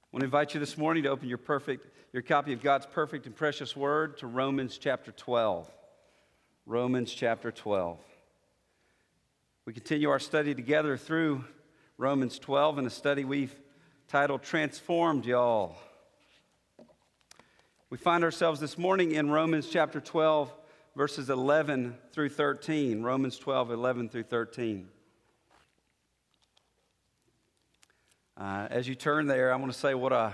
I want to invite you this morning to open your copy of God's perfect and precious word to Romans chapter 12. Romans chapter 12. We continue our study together through Romans 12 in a study we've titled Transformed, Y'all. We find ourselves this morning in Romans chapter 12, verses 11 through 13. Romans 12, 11 through 13. As you turn there, I want to say what a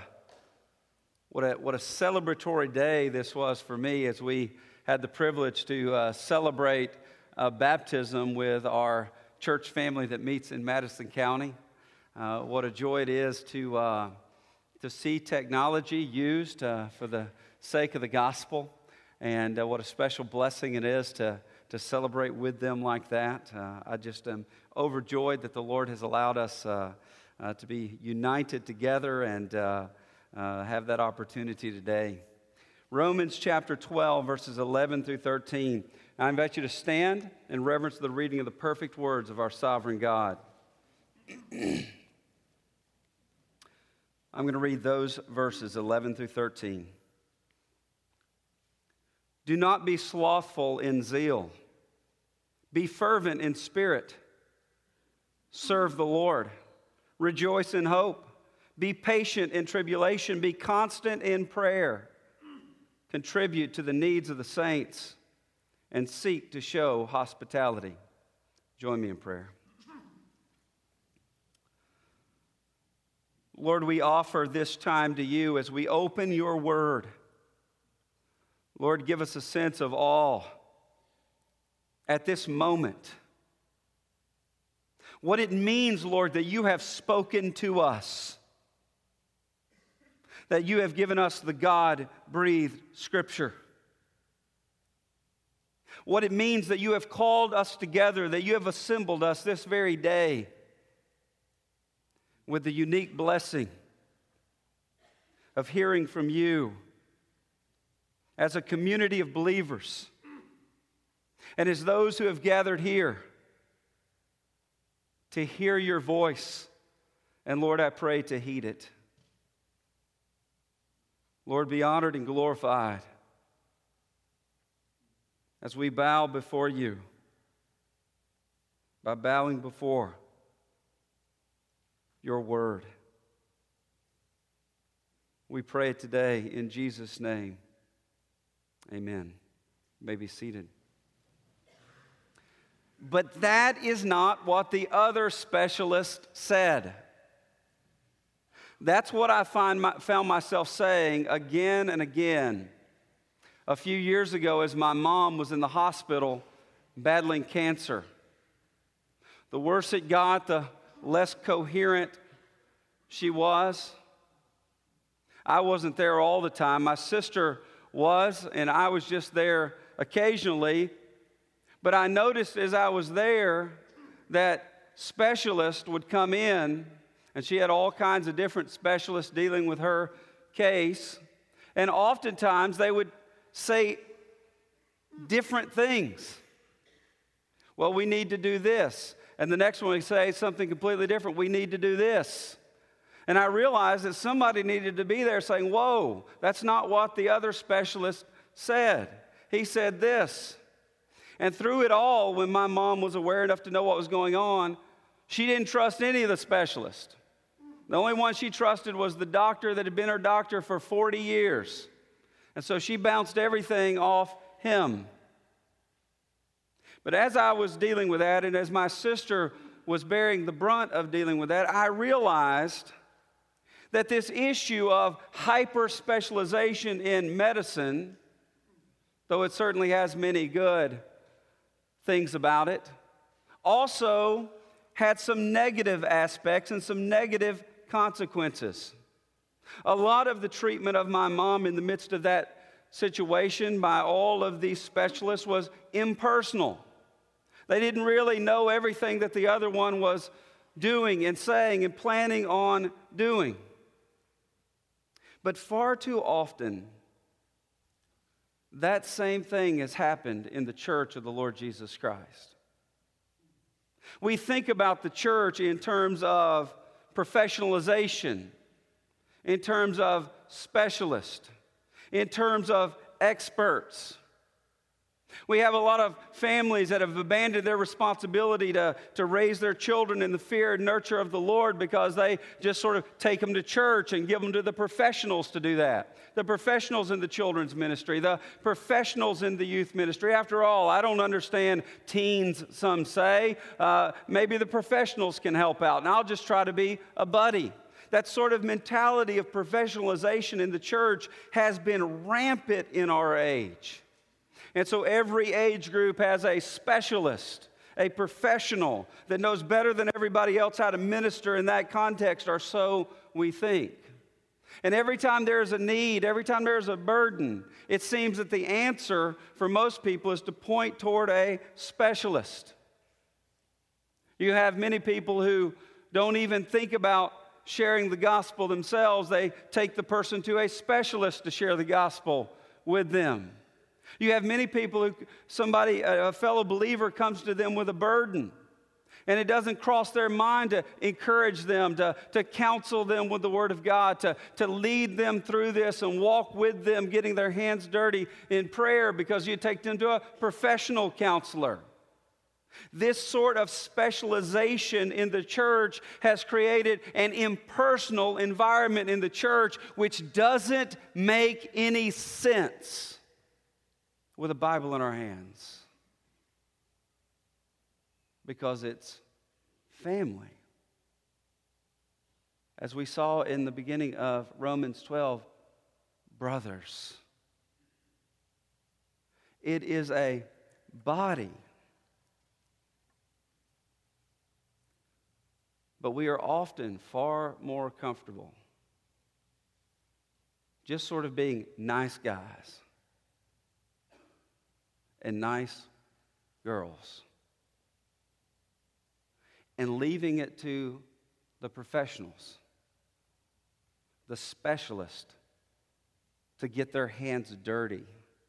celebratory day this was for me as we had the privilege to celebrate baptism with our church family that meets in Madison County. What a joy it is to see technology used for the sake of the gospel, and what a special blessing it is to celebrate with them like that. I just am overjoyed that the Lord has allowed us to be united together and have that opportunity today. Romans chapter 12, verses 11 through 13. I invite you to stand in reverence to the reading of the perfect words of our sovereign God. I'm going to read those verses 11 through 13. Do not be slothful in zeal. Be fervent in spirit. Serve the Lord. Rejoice in hope. Be patient in tribulation. Be constant in prayer. Contribute to the needs of the saints and seek to show hospitality. Join me in prayer. Lord, we offer this time to you as we open your word. Lord, give us a sense of awe at this moment. What it means, Lord, that you have spoken to us, that you have given us the God-breathed Scripture. What it means that you have called us together, that you have assembled us this very day with the unique blessing of hearing from you as a community of believers and as those who have gathered here to hear your voice, and Lord, I pray to heed it. Lord, be honored and glorified as we bow before you by bowing before your word. We pray today in Jesus' name. Amen. You may be seated. But that is not what the other specialist said. That's what I found myself saying again and again. A few years ago, as my mom was in the hospital battling cancer, the worse it got, the less coherent she was. I wasn't there all the time. My sister was, and I was just there occasionally. But I noticed as I was there that specialists would come in, and she had all kinds of different specialists dealing with her case. And oftentimes they would say different things. Well, we need to do this. And the next one would say something completely different. We need to do this. And I realized that somebody needed to be there saying, whoa, that's not what the other specialist said. He said this. And through it all, when my mom was aware enough to know what was going on, she didn't trust any of the specialists. The only one she trusted was the doctor that had been her doctor for 40 years. And so she bounced everything off him. But as I was dealing with that, and as my sister was bearing the brunt of dealing with that, I realized that this issue of hyper-specialization in medicine, though it certainly has many good things about it, also had some negative aspects and some negative consequences. A lot of the treatment of my mom in the midst of that situation by all of these specialists was impersonal. They didn't really know everything that the other one was doing and saying and planning on doing. But far too often, that same thing has happened in the church of the Lord Jesus Christ. We think about the church in terms of professionalization, in terms of specialists, in terms of experts. We have a lot of families that have abandoned their responsibility to raise their children in the fear and nurture of the Lord because they just sort of take them to church and give them to the professionals to do that. The professionals in the children's ministry, the professionals in the youth ministry. After all, I don't understand teens, some say. Maybe the professionals can help out, and I'll just try to be a buddy. That sort of mentality of professionalization in the church has been rampant in our age. And so every age group has a specialist, a professional that knows better than everybody else how to minister in that context, or so we think. And every time there's a need, every time there's a burden, it seems that the answer for most people is to point toward a specialist. You have many people who don't even think about sharing the gospel themselves. They take the person to a specialist to share the gospel with them. You have many people who a fellow believer comes to them with a burden, and it doesn't cross their mind to encourage them, to counsel them with the Word of God, to lead them through this and walk with them, getting their hands dirty in prayer because you take them to a professional counselor. This sort of specialization in the church has created an impersonal environment in the church which doesn't make any sense with a Bible in our hands, because it's family. As we saw in the beginning of Romans 12, brothers. It is a body. But we are often far more comfortable just sort of being nice guys and nice girls, and leaving it to the professionals, the specialists, to get their hands dirty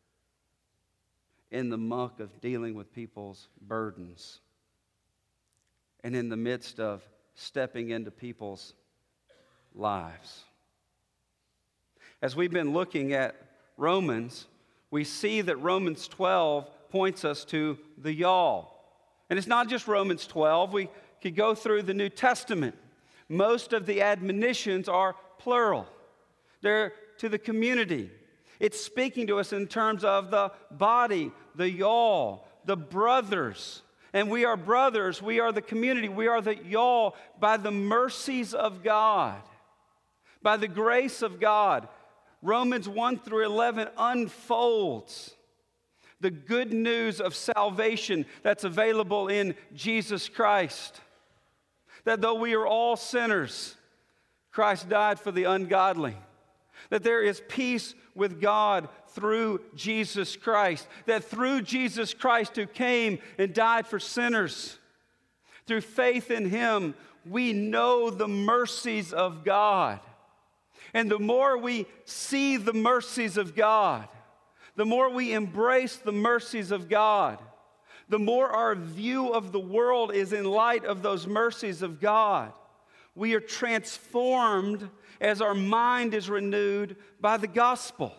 in the muck of dealing with people's burdens, and in the midst of stepping into people's lives. As we've been looking at Romans, we see that Romans 12 points us to the y'all. And it's not just Romans 12. We could go through the New Testament. Most of the admonitions are plural. They're to the community. It's speaking to us in terms of the body, the y'all, the brothers. And we are brothers. We are the community. We are the y'all by the mercies of God, by the grace of God. Romans 1 through 11 unfolds the good news of salvation that's available in Jesus Christ. That though we are all sinners, Christ died for the ungodly. That there is peace with God through Jesus Christ. That through Jesus Christ, who came and died for sinners, through faith in Him, we know the mercies of God. And the more we see the mercies of God, the more we embrace the mercies of God, the more our view of the world is in light of those mercies of God. We are transformed as our mind is renewed by the gospel.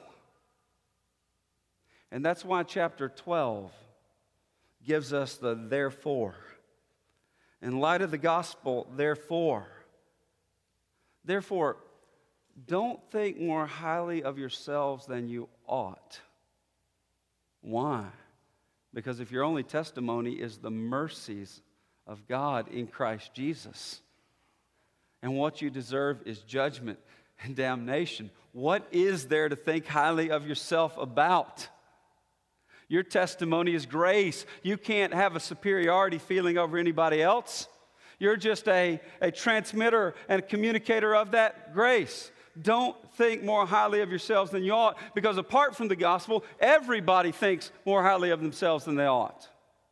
And that's why chapter 12 gives us the therefore. In light of the gospel, therefore, don't think more highly of yourselves than you ought. Why? Because if your only testimony is the mercies of God in Christ Jesus, and what you deserve is judgment and damnation, what is there to think highly of yourself about? Your testimony is grace. You can't have a superiority feeling over anybody else. You're just a transmitter and a communicator of that grace. Don't think more highly of yourselves than you ought, because apart from the gospel, everybody thinks more highly of themselves than they ought.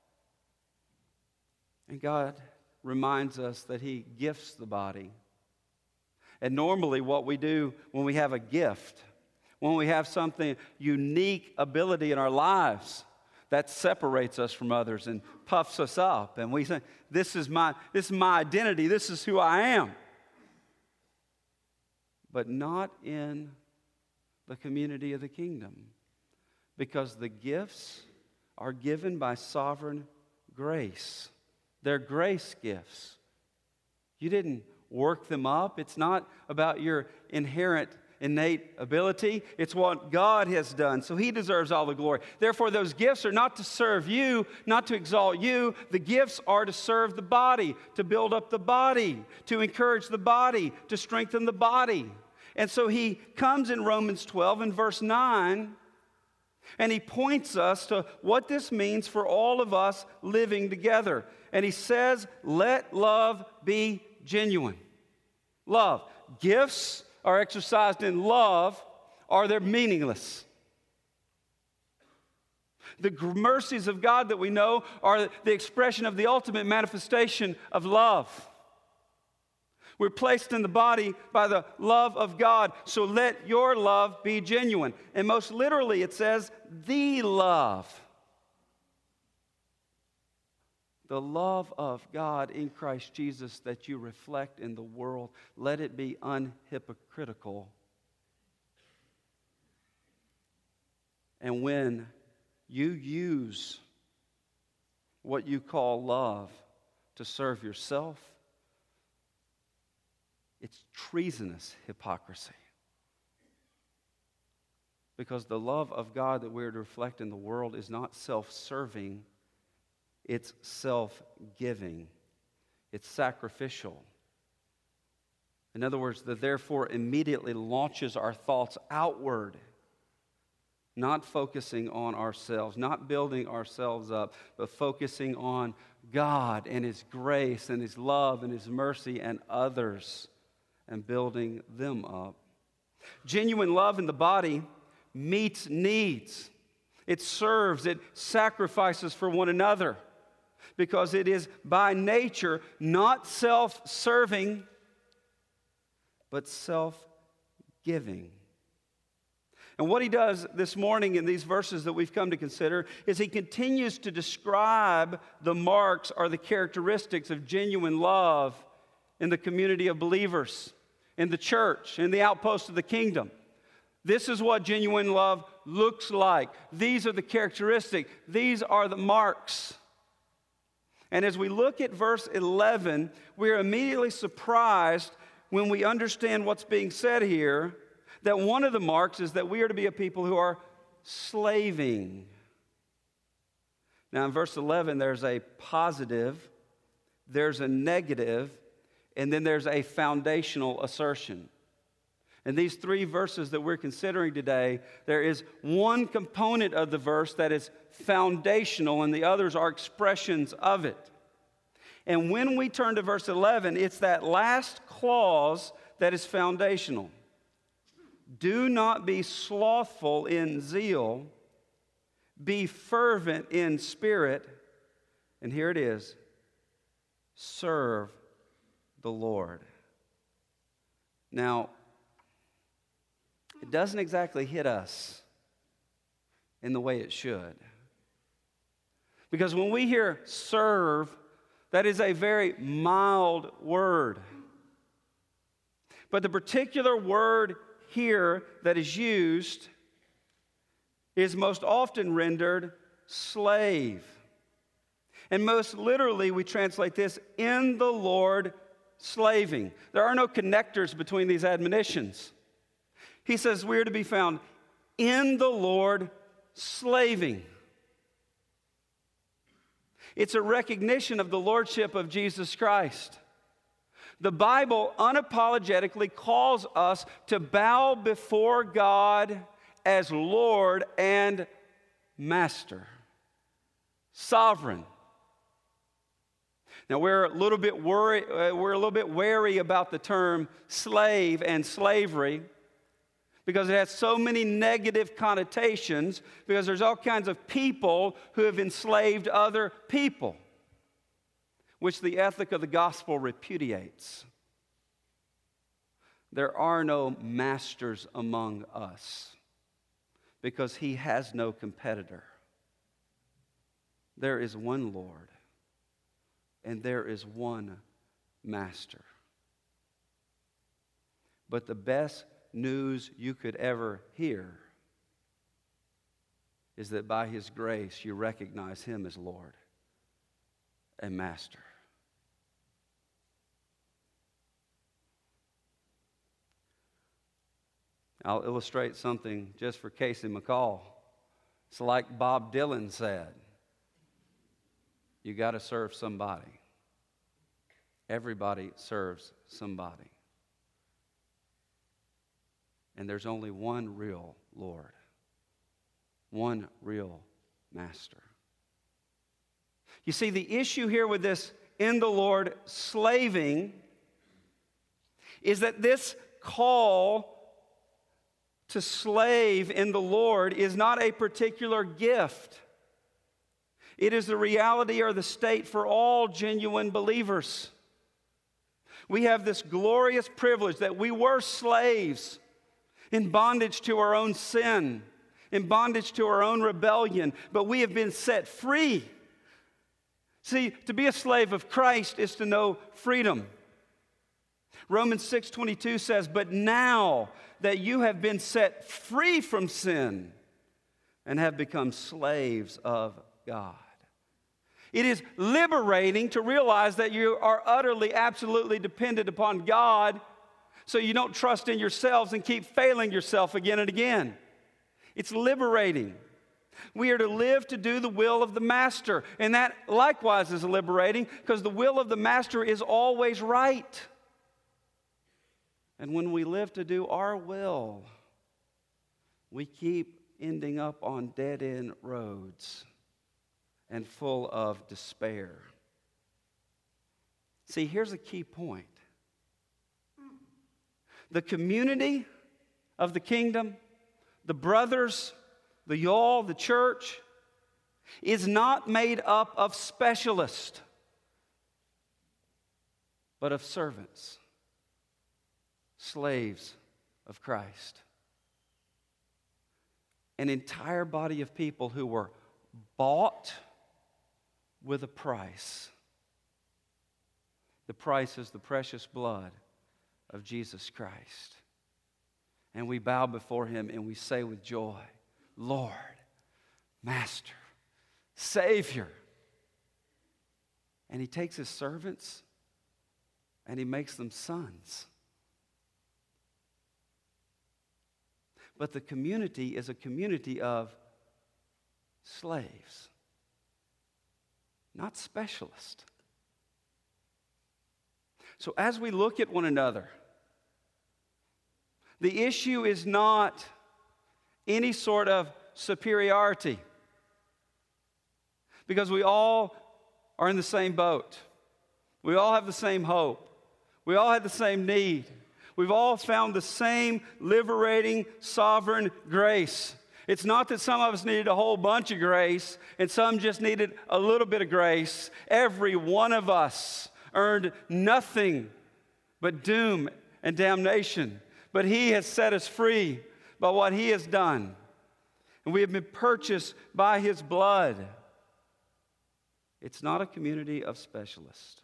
And God reminds us that He gifts the body. And normally what we do when we have a gift, when we have something, unique ability in our lives, that separates us from others and puffs us up. And we say, this is my identity, this is who I am. but not in the community of the kingdom, because the gifts are given by sovereign grace. They're grace gifts. You didn't work them up. It's not about your innate ability. It's what God has done. So He deserves all the glory. Therefore, those gifts are not to serve you, not to exalt you. The gifts are to serve the body, to build up the body, to encourage the body, to strengthen the body. And so He comes in Romans 12 and verse 9, and He points us to what this means for all of us living together. And He says, let love be genuine. Love. Gifts are exercised in love, or they're meaningless. The mercies of God that we know are the expression of the ultimate manifestation of love. We're placed in the body by the love of God, so let your love be genuine. And most literally it says, the love. The love of God in Christ Jesus that you reflect in the world, let it be unhypocritical. And when you use what you call love to serve yourself, it's treasonous hypocrisy. Because the love of God that we're to reflect in the world is not self-serving. It's self-giving. It's sacrificial. In other words, the therefore immediately launches our thoughts outward, not focusing on ourselves, not building ourselves up, but focusing on God and His grace and His love and His mercy and others and building them up. Genuine love in the body meets needs. It serves, it sacrifices for one another, because it is by nature not self-serving, but self-giving. And what he does this morning in these verses that we've come to consider is he continues to describe the marks or the characteristics of genuine love in the community of believers, in the church, in the outpost of the kingdom. This is what genuine love looks like. These are the characteristics. These are the marks. And as we look at verse 11, we're immediately surprised when we understand what's being said here, that one of the marks is that we are to be a people who are slaving. Now in verse 11, there's a positive, there's a negative, and then there's a foundational assertion. In these three verses that we're considering today, there is one component of the verse that is foundational, and the others are expressions of it. And when we turn to verse 11, it's that last clause that is foundational. Do not be slothful in zeal, be fervent in spirit, and here it is, serve the Lord. Now, it doesn't exactly hit us in the way it should. Because when we hear serve, that is a very mild word. But the particular word here that is used is most often rendered slave. And most literally we translate this, in the Lord slaving. There are no connectors between these admonitions. He says we are to be found in the Lord slaving. It's a recognition of the lordship of Jesus Christ. The Bible unapologetically calls us to bow before God as Lord and Master, sovereign. Now we're a little bit wary about the term slave and slavery, because it has so many negative connotations, because there's all kinds of people who have enslaved other people, which the ethic of the gospel repudiates. There are no masters among us, because He has no competitor. There is one Lord, and there is one Master. But the best news you could ever hear is that by His grace you recognize Him as Lord and Master. I'll illustrate something just for Casey McCall. It's like Bob Dylan said, you got to serve somebody. Everybody serves somebody. And there's only one real Lord, one real Master. You see, the issue here with this in the Lord slaving is that this call to slave in the Lord is not a particular gift. It is the reality or the state for all genuine believers. We have this glorious privilege that we were slaves in bondage to our own sin, in bondage to our own rebellion, but we have been set free. See, to be a slave of Christ is to know freedom. Romans 6:22 says, "But now that you have been set free from sin and have become slaves of God." It is liberating to realize that you are utterly, absolutely dependent upon God, so you don't trust in yourselves and keep failing yourself again and again. It's liberating. We are to live to do the will of the Master, and that likewise is liberating because the will of the Master is always right. And when we live to do our will, we keep ending up on dead-end roads and full of despair. See, here's a key point. The community of the kingdom, the brothers, the y'all, the church, is not made up of specialists, but of servants, slaves of Christ. An entire body of people who were bought with a price. The price is the precious blood of Jesus Christ. And we bow before Him and we say with joy, Lord, Master, Savior. And He takes His servants and He makes them sons. But the community is a community of slaves, not specialists. So as we look at one another, the issue is not any sort of superiority, because we all are in the same boat. We all have the same hope. We all have the same need. We've all found the same liberating, sovereign grace. It's not that some of us needed a whole bunch of grace and some just needed a little bit of grace. Every one of us earned nothing but doom and damnation. But He has set us free by what He has done. And we have been purchased by His blood. It's not a community of specialists,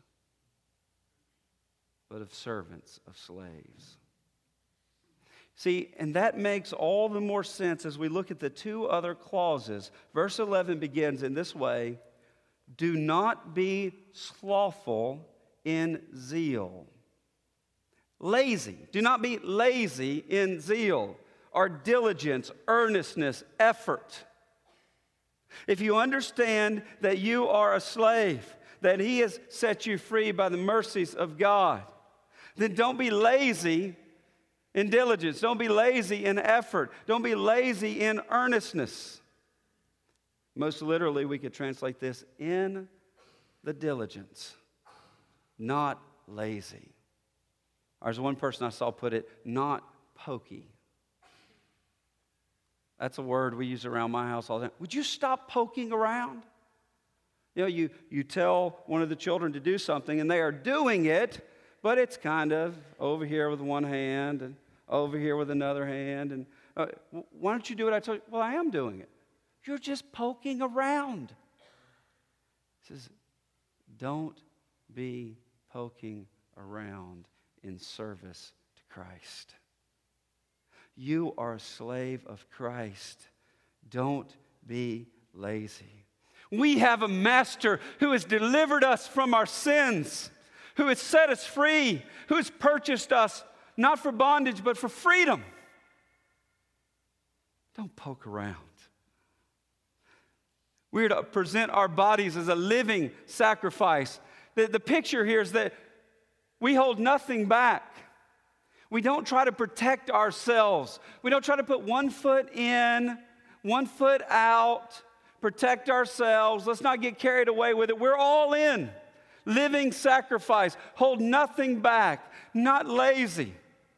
but of servants, of slaves. See, and that makes all the more sense as we look at the two other clauses. Verse 11 begins in this way: do not be slothful in zeal. Lazy. Do not be lazy in zeal, or diligence, earnestness, effort. If you understand that you are a slave, that He has set you free by the mercies of God, then don't be lazy in diligence. Don't be lazy in effort. Don't be lazy in earnestness. Most literally, we could translate this in the diligence, not lazy. Or as one person I saw put it, not pokey. That's a word we use around my house all the time. Would you stop poking around? You know, you tell one of the children to do something and they are doing it, but it's kind of over here with one hand and over here with another hand. And why don't you do what I told you? Well, I am doing it. You're just poking around. He says, don't be poking around in service to Christ. You are a slave of Christ. Don't be lazy. We have a master who has delivered us from our sins, who has set us free, who has purchased us not for bondage but for freedom. Don't poke around. We're to present our bodies as a living sacrifice. The picture here is that we hold nothing back. We don't try to protect ourselves. We don't try to put one foot in, one foot out, protect ourselves. Let's not get carried away with it. We're all in. Living sacrifice. Hold nothing back. Not lazy,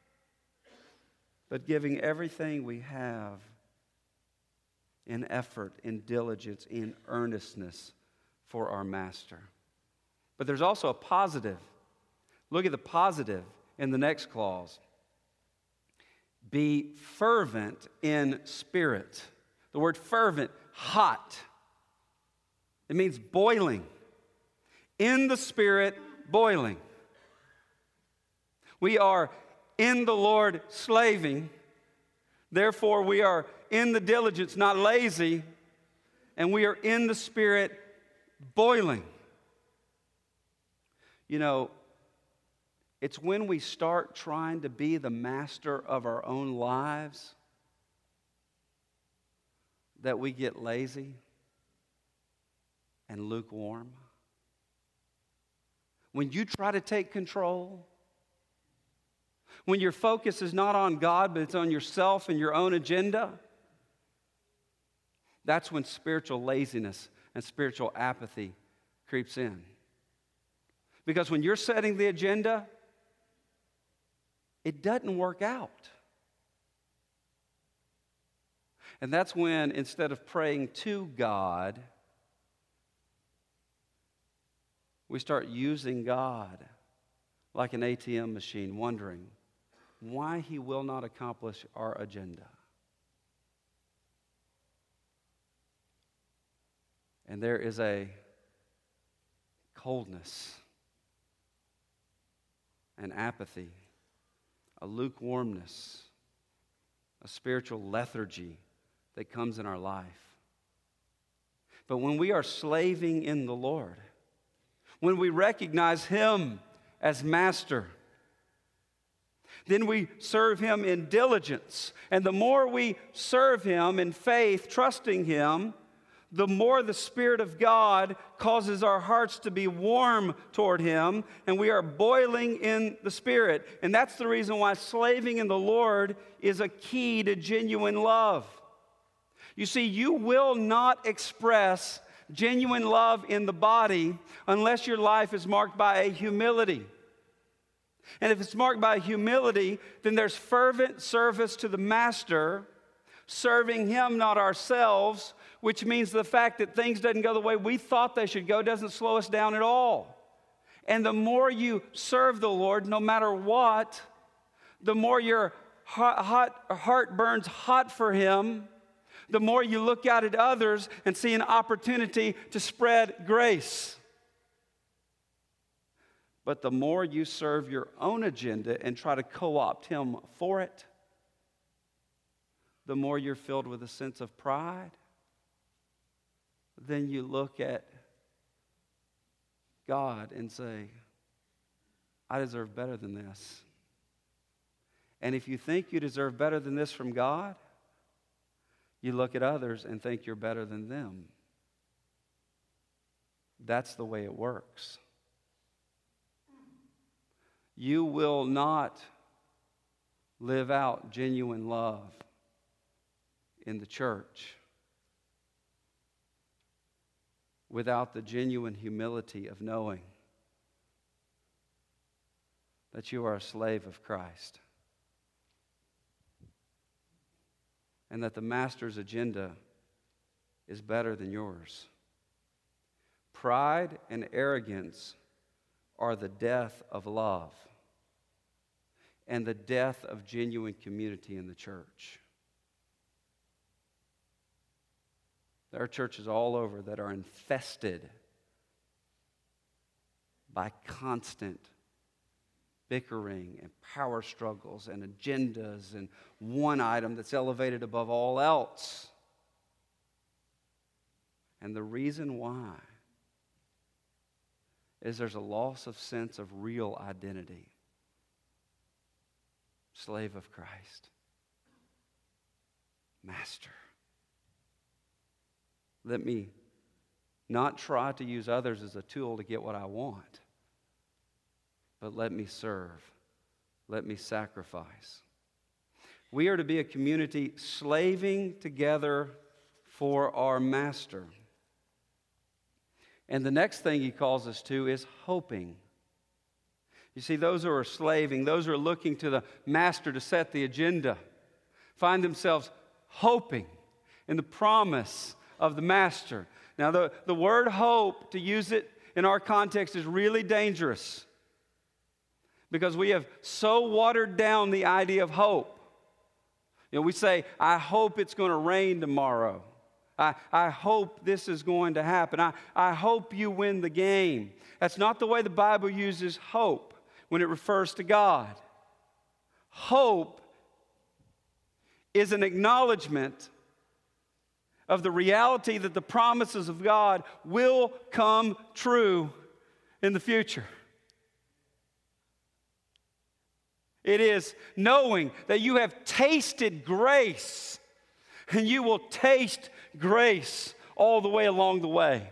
but giving everything we have in effort, in diligence, in earnestness for our Master. But there's also a positive. Look at the positive in the next clause. Be fervent in spirit. The word fervent, hot. It means boiling. In the Spirit, boiling. We are in the Lord slaving. Therefore, we are in the diligence, not lazy. And we are in the Spirit, boiling. You know, it's when we start trying to be the master of our own lives that we get lazy and lukewarm. When you try to take control, when your focus is not on God, but it's on yourself and your own agenda, that's when spiritual laziness and spiritual apathy creeps in. Because when you're setting the agenda, it doesn't work out. And that's when, instead of praying to God, we start using God like an ATM machine, wondering why He will not accomplish our agenda. And there is a coldness, an apathy, a lukewarmness, a spiritual lethargy that comes in our life. But when we are slaving in the Lord, when we recognize Him as Master, then we serve Him in diligence. And the more we serve Him in faith, trusting Him, the more the Spirit of God causes our hearts to be warm toward Him, and we are boiling in the Spirit. And that's the reason why slaving in the Lord is a key to genuine love. You see, you will not express genuine love in the body unless your life is marked by a humility. And if it's marked by humility, then there's fervent service to the Master, serving Him, not ourselves, which means the fact that things doesn't go the way we thought they should go doesn't slow us down at all. And the more you serve the Lord, no matter what, the more your heart burns hot for Him, the more you look out at others and see an opportunity to spread grace. But the more you serve your own agenda and try to co-opt Him for it, the more you're filled with a sense of pride. Then you look at God and say, I deserve better than this. And if you think you deserve better than this from God, you look at others and think you're better than them. That's the way it works. You will not live out genuine love in the church without the genuine humility of knowing that you are a slave of Christ and that the Master's agenda is better than yours. Pride and arrogance are the death of love and the death of genuine community in the church. There are churches all over that are infested by constant bickering and power struggles and agendas and one item that's elevated above all else. And the reason why is there's a loss of sense of real identity. Slave of Christ. Master. Let me not try to use others as a tool to get what I want, but let me serve. Let me sacrifice. We are to be a community slaving together for our Master. And the next thing he calls us to is hoping. You see, those who are slaving, those who are looking to the Master to set the agenda, find themselves hoping in the promise of the Master. Now, the word hope, to use it in our context, is really dangerous because we have so watered down the idea of hope. You know, we say, I hope it's going to rain tomorrow. I hope this is going to happen. I hope you win the game. That's not the way the Bible uses hope when it refers to God. Hope is an acknowledgement of the reality that the promises of God will come true in the future. It is knowing that you have tasted grace, and you will taste grace all the way along the way.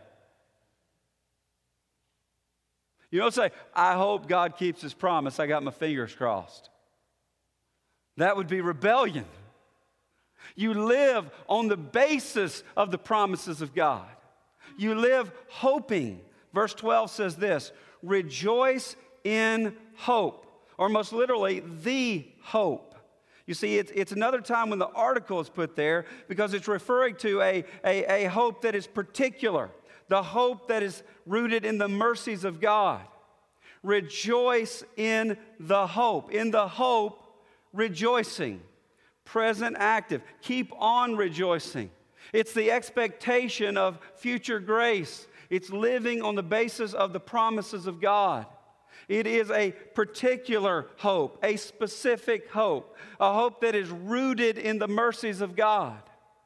You don't say, I hope God keeps His promise. I got my fingers crossed. That would be rebellion. You live on the basis of the promises of God. You live hoping. Verse 12 says this, rejoice in hope, or most literally, the hope. You see, it's another time when the article is put there because it's referring to a hope that is particular, the hope that is rooted in the mercies of God. Rejoice in the hope, rejoicing. Present active. Keep on rejoicing. It's the expectation of future grace. It's living on the basis of the promises of God. It is a particular hope, a specific hope, a hope that is rooted in the mercies of God.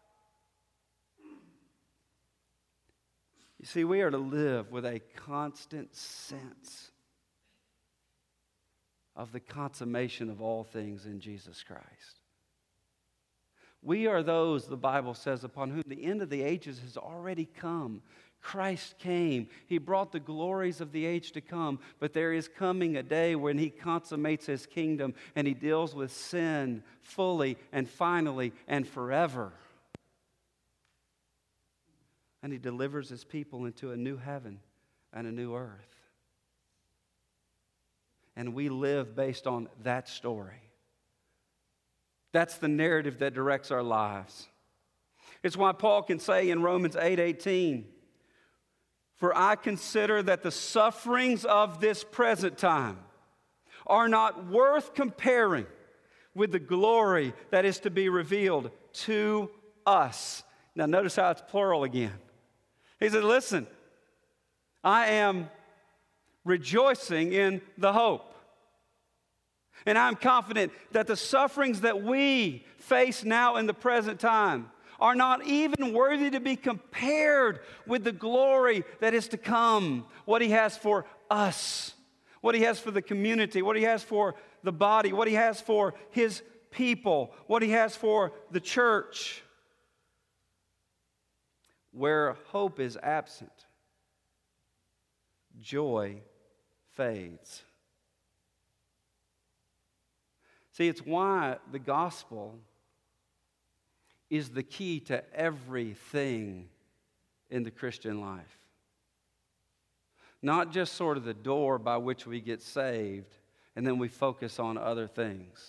You see, we are to live with a constant sense of the consummation of all things in Jesus Christ. We are those, the Bible says, upon whom the end of the ages has already come. Christ came. He brought the glories of the age to come, but there is coming a day when He consummates His kingdom and He deals with sin fully and finally and forever. And He delivers His people into a new heaven and a new earth. And we live based on that story. That's the narrative that directs our lives. It's why Paul can say in Romans 8:18, for I consider that the sufferings of this present time are not worth comparing with the glory that is to be revealed to us. Now notice how it's plural again. He said, listen, I am rejoicing in the hope. And I'm confident that the sufferings that we face now in the present time are not even worthy to be compared with the glory that is to come. What He has for us, what He has for the community, what He has for the body, what He has for His people, what He has for the church. Where hope is absent, joy fades. See, it's why the gospel is the key to everything in the Christian life. Not just sort of the door by which we get saved and then we focus on other things.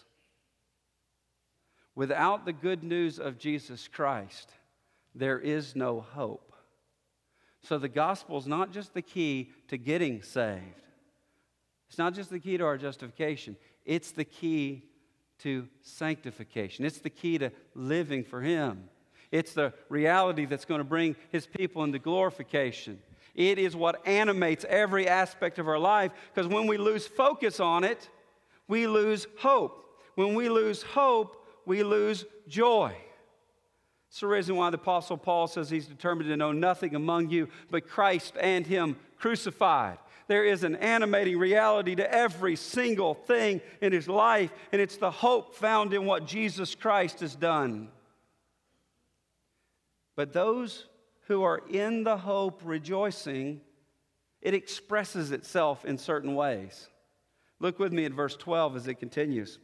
Without the good news of Jesus Christ, there is no hope. So the gospel is not just the key to getting saved. It's not just the key to our justification. It's the key to sanctification. It's the key to living for Him. It's the reality that's going to bring His people into glorification. It is what animates every aspect of our life, because when we lose focus on it, we lose hope. When we lose hope, we lose joy. It's the reason why the Apostle Paul says he's determined to know nothing among you but Christ and Him crucified. There is an animating reality to every single thing in his life, and it's the hope found in what Jesus Christ has done. But those who are in the hope rejoicing, it expresses itself in certain ways. Look with me at verse 12 as it continues.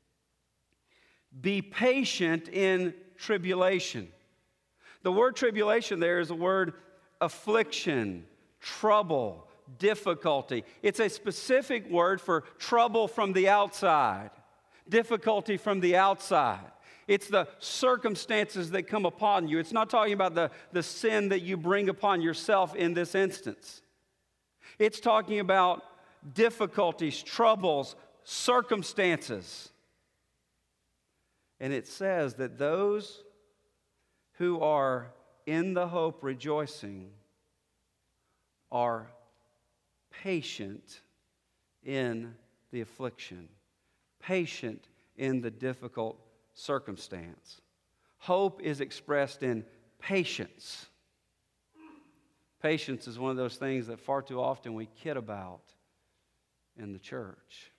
Be patient in tribulation. The word tribulation there is a word affliction, trouble, difficulty. It's a specific word for trouble from the outside, difficulty from the outside. It's the circumstances that come upon you. It's not talking about the sin that you bring upon yourself in this instance. It's talking about difficulties, troubles, circumstances. And it says that those who are in the hope rejoicing are patient in the affliction, patient in the difficult circumstance. Hope is expressed in patience. Patience is one of those things that far too often we kid about in the church.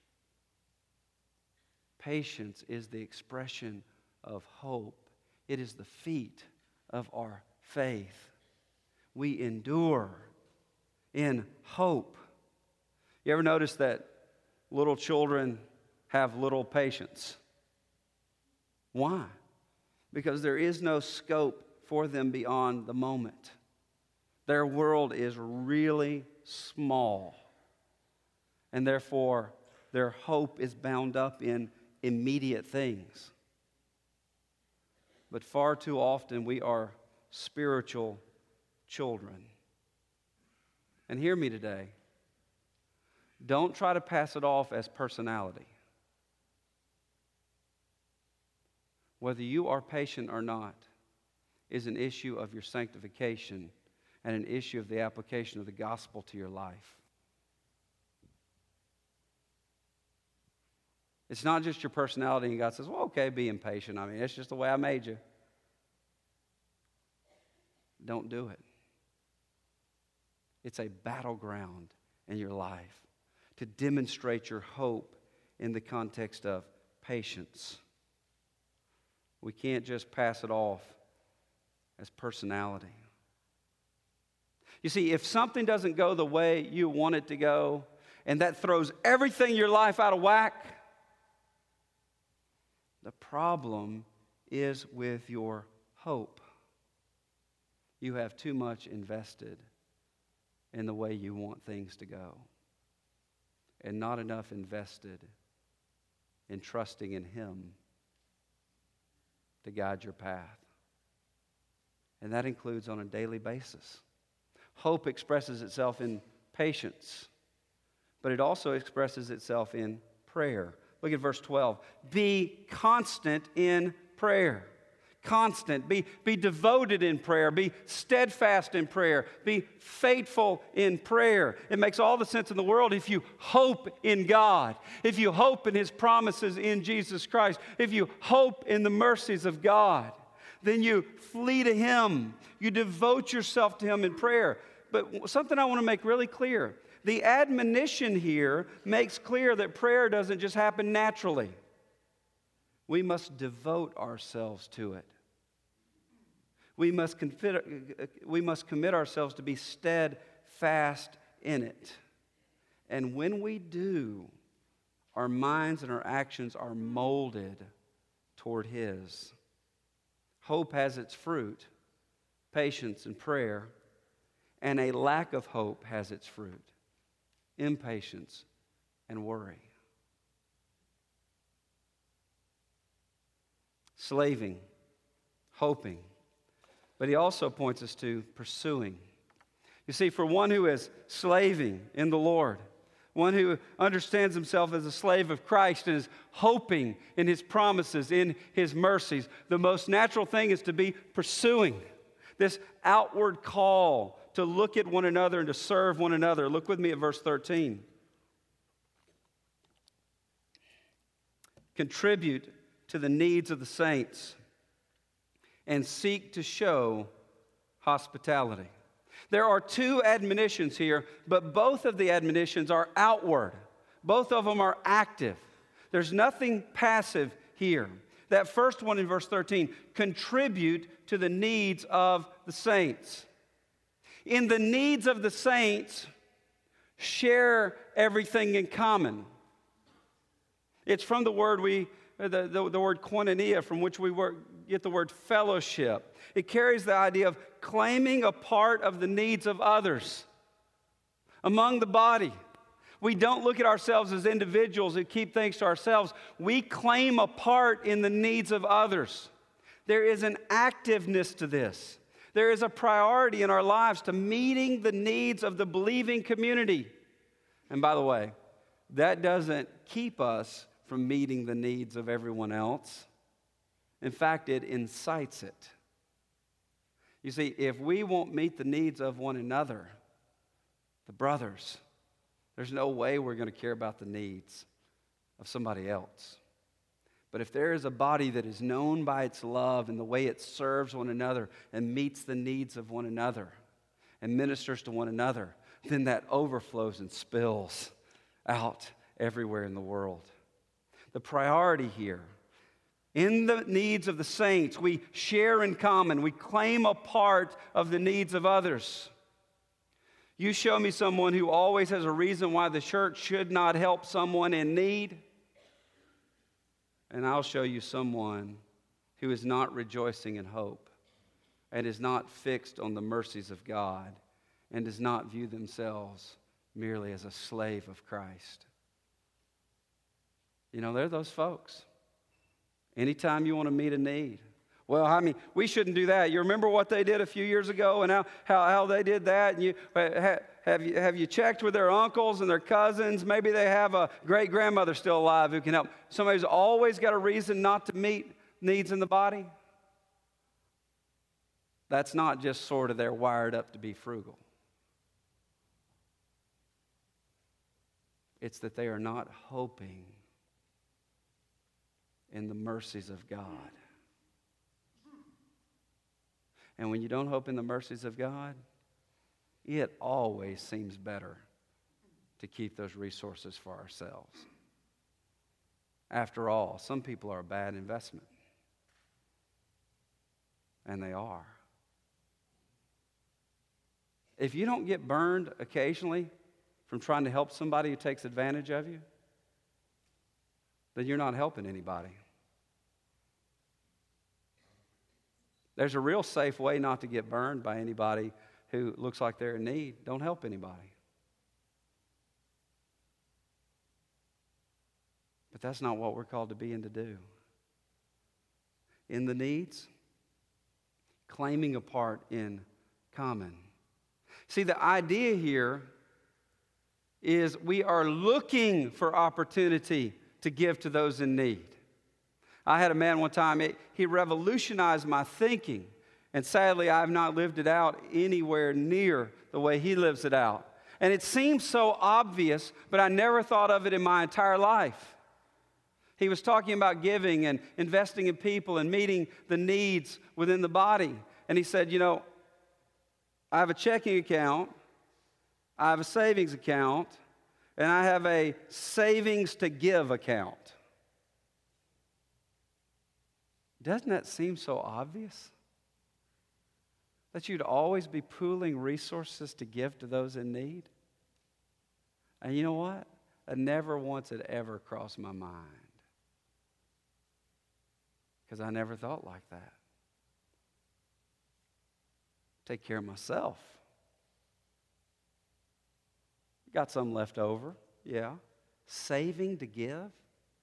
Patience is the expression of hope. It is the feat of our faith. We endure in hope. You ever notice that little children have little patience? Why? Because there is no scope for them beyond the moment. Their world is really small, and therefore their hope is bound up in immediate things. But far too often we are spiritual children. And hear me today. Don't try to pass it off as personality. Whether you are patient or not is an issue of your sanctification and an issue of the application of the gospel to your life. It's not just your personality and God says, well, okay, be impatient. I mean, it's just the way I made you. Don't do it. It's a battleground in your life to demonstrate your hope in the context of patience. We can't just pass it off as personality. You see, if something doesn't go the way you want it to go, and that throws everything in your life out of whack, the problem is with your hope. You have too much invested in the way you want things to go, and not enough invested in trusting in Him to guide your path. And that includes on a daily basis. Hope expresses itself in patience, but it also expresses itself in prayer. Look at verse 12. Be constant in prayer. Constant. Be devoted in prayer. Be steadfast in prayer. Be faithful in prayer. It makes all the sense in the world if you hope in God, if you hope in His promises in Jesus Christ, if you hope in the mercies of God, then you flee to Him. You devote yourself to Him in prayer. But something I want to make really clear. The admonition here makes clear that prayer doesn't just happen naturally. We must devote ourselves to it. We must commit ourselves to be steadfast in it. And when we do, our minds and our actions are molded toward His. Hope has its fruit, patience and prayer, and a lack of hope has its fruit, impatience and worry. Slaving, hoping. But he also points us to pursuing. You see, for one who is slaving in the Lord, one who understands himself as a slave of Christ and is hoping in His promises, in His mercies, the most natural thing is to be pursuing this outward call to look at one another and to serve one another. Look with me at verse 13. contribute to the needs of the saints, and seek to show hospitality. There are two admonitions here, but both of the admonitions are outward. Both of them are active. There's nothing passive here. That first one in verse 13, contribute to the needs of the saints. In the needs of the saints, share everything in common. It's from the word the word koinonia, from which we get the word fellowship. It carries the idea of claiming a part of the needs of others among the body. We don't look at ourselves as individuals who keep things to ourselves. We claim a part in the needs of others. There is an activeness to this. There is a priority in our lives to meeting the needs of the believing community. And by the way, that doesn't keep us from meeting the needs of everyone else. In fact, it incites it. You see, if we won't meet the needs of one another, the brothers, there's no way we're going to care about the needs of somebody else. But if there is a body that is known by its love and the way it serves one another and meets the needs of one another and ministers to one another, then that overflows and spills out everywhere in the world. The priority here, in the needs of the saints, we share in common. We claim a part of the needs of others. You show me someone who always has a reason why the church should not help someone in need, and I'll show you someone who is not rejoicing in hope and is not fixed on the mercies of God and does not view themselves merely as a slave of Christ. You know, they're those folks. Anytime you want to meet a need. Well, I mean, we shouldn't do that. You remember what they did a few years ago and how they did that? And have you checked with their uncles and their cousins? Maybe they have a great-grandmother still alive who can help. Somebody's always got a reason not to meet needs in the body. That's not just sort of they're wired up to be frugal. It's that they are not hoping in the mercies of God. And when you don't hope in the mercies of God, it always seems better to keep those resources for ourselves. After all, some people are a bad investment. And they are. If you don't get burned occasionally from trying to help somebody who takes advantage of you, then you're not helping anybody. There's a real safe way not to get burned by anybody who looks like they're in need. Don't help anybody. But that's not what we're called to be and to do. In the needs, claiming a part in common. See, the idea here is we are looking for opportunity to give to those in need. I had a man one time, he revolutionized my thinking. And sadly, I have not lived it out anywhere near the way he lives it out. And it seems so obvious, but I never thought of it in my entire life. He was talking about giving and investing in people and meeting the needs within the body. And he said, you know, I have a checking account, I have a savings account, and I have a savings to give account. Doesn't that seem so obvious? That you'd always be pooling resources to give to those in need? And you know what? It never once had ever crossed my mind. Because I never thought like that. Take care of myself. Got some left over, yeah. Saving to give?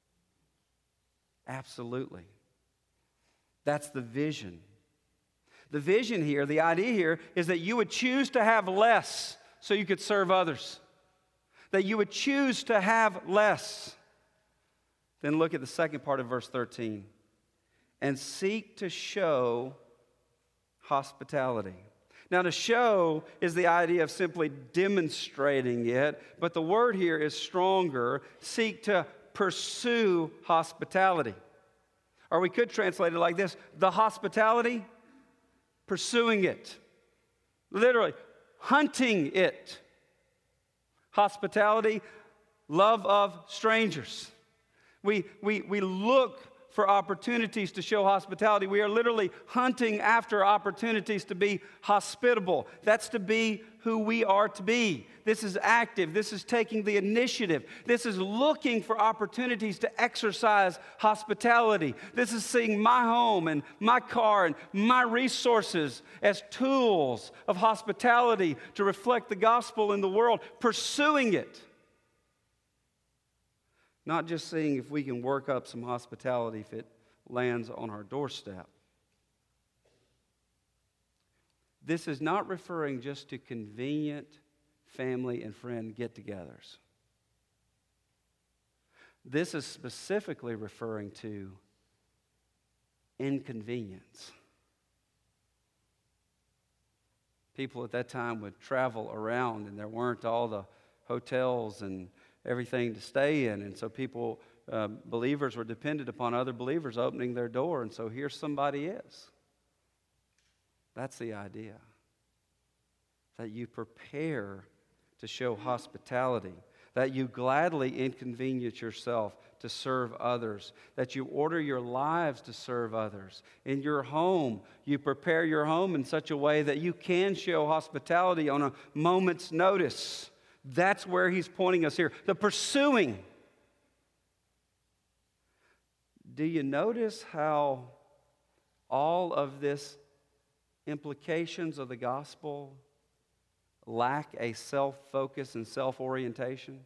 Absolutely. That's the vision. The vision here, the idea here, is that you would choose to have less so you could serve others. That you would choose to have less. Then look at the second part of verse 13. And seek to show hospitality. Now, to show is the idea of simply demonstrating it, but the word here is stronger. Seek to pursue hospitality. Or we could translate it like this: the hospitality, pursuing it. Literally, hunting it. Hospitality, love of strangers. We look for opportunities to show hospitality. We are literally hunting after opportunities to be hospitable. That's to be who we are to be. This is active. This is taking the initiative. This is looking for opportunities to exercise hospitality. This is seeing my home and my car and my resources as tools of hospitality to reflect the gospel in the world, pursuing it. Not just seeing if we can work up some hospitality if it lands on our doorstep. This is not referring just to convenient family and friend get-togethers. This is specifically referring to inconvenience. People at that time would travel around, and there weren't all the hotels and everything to stay in. And so people, believers were dependent upon other believers opening their door. And so here somebody is. That's the idea. That you prepare to show hospitality. That you gladly inconvenience yourself to serve others. That you order your lives to serve others. In your home, you prepare your home in such a way that you can show hospitality on a moment's notice. That's where he's pointing us here. The pursuing. Do you notice how all of this implications of the gospel lack a self-focus and self-orientation?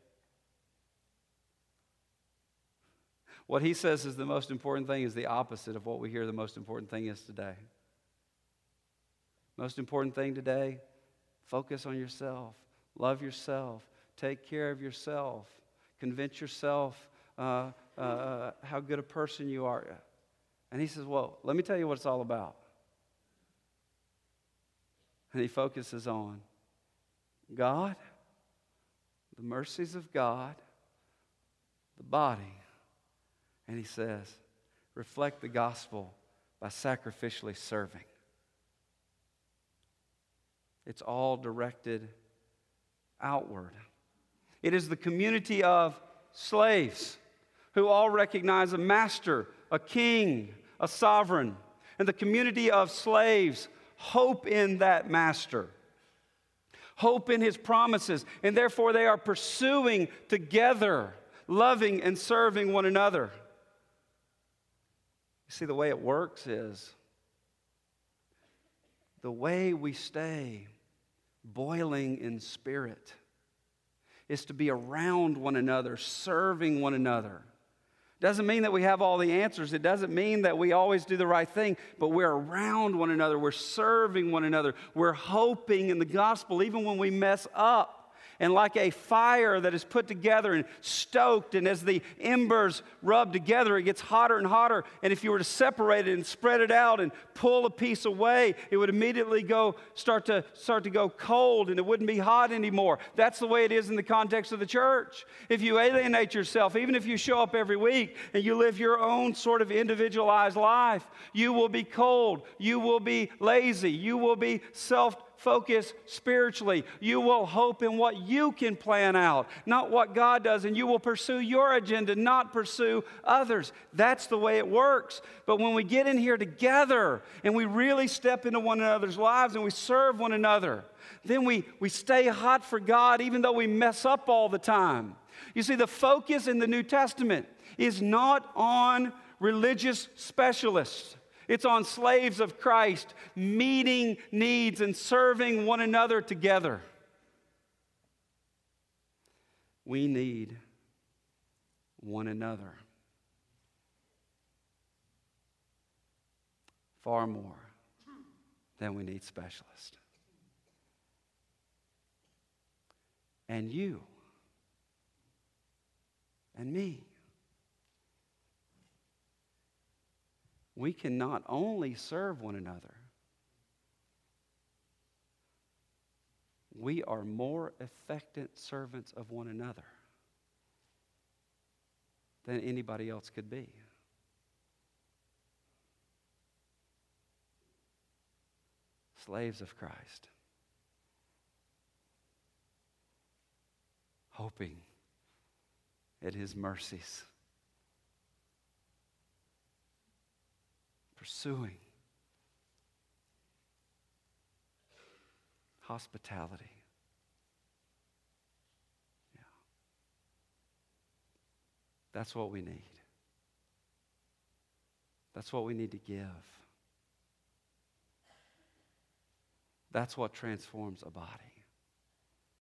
What he says is the most important thing is the opposite of what we hear the most important thing is today. Most important thing today, focus on yourself. Love yourself. Take care of yourself. Convince yourself how good a person you are. And he says, well, let me tell you what it's all about. And he focuses on God, the mercies of God, the body. And he says, reflect the gospel by sacrificially serving. It's all directed outward. It is the community of slaves who all recognize a master, a king, a sovereign. And the community of slaves hope in that master, hope in his promises, and therefore they are pursuing together, loving and serving one another. You see, the way it works is the way we stay boiling in spirit is to be around one another, serving one another. Doesn't mean that we have all the answers. It doesn't mean that we always do the right thing, but we're around one another. We're serving one another. We're hoping in the gospel even when we mess up. And like a fire that is put together and stoked, and as the embers rub together, it gets hotter and hotter. And if you were to separate it and spread it out and pull a piece away, it would immediately start to go cold, and it wouldn't be hot anymore. That's the way it is in the context of the church. If you alienate yourself, even if you show up every week and you live your own sort of individualized life, you will be cold. You will be lazy. You will be self-focused spiritually. You will hope in what you can plan out, not what God does, and you will pursue your agenda, not pursue others. That's the way it works. But when we get in here together and we really step into one another's lives and we serve one another, then we stay hot for God even though we mess up all the time. You see, the focus in the New Testament is not on religious specialists. It's on slaves of Christ meeting needs and serving one another together. We need one another far more than we need specialists. And you and me. We can not only serve one another, we are more effective servants of one another than anybody else could be. Slaves of Christ, hoping at His mercies, pursuing hospitality. Yeah. That's what we need. That's what we need to give. That's what transforms a body.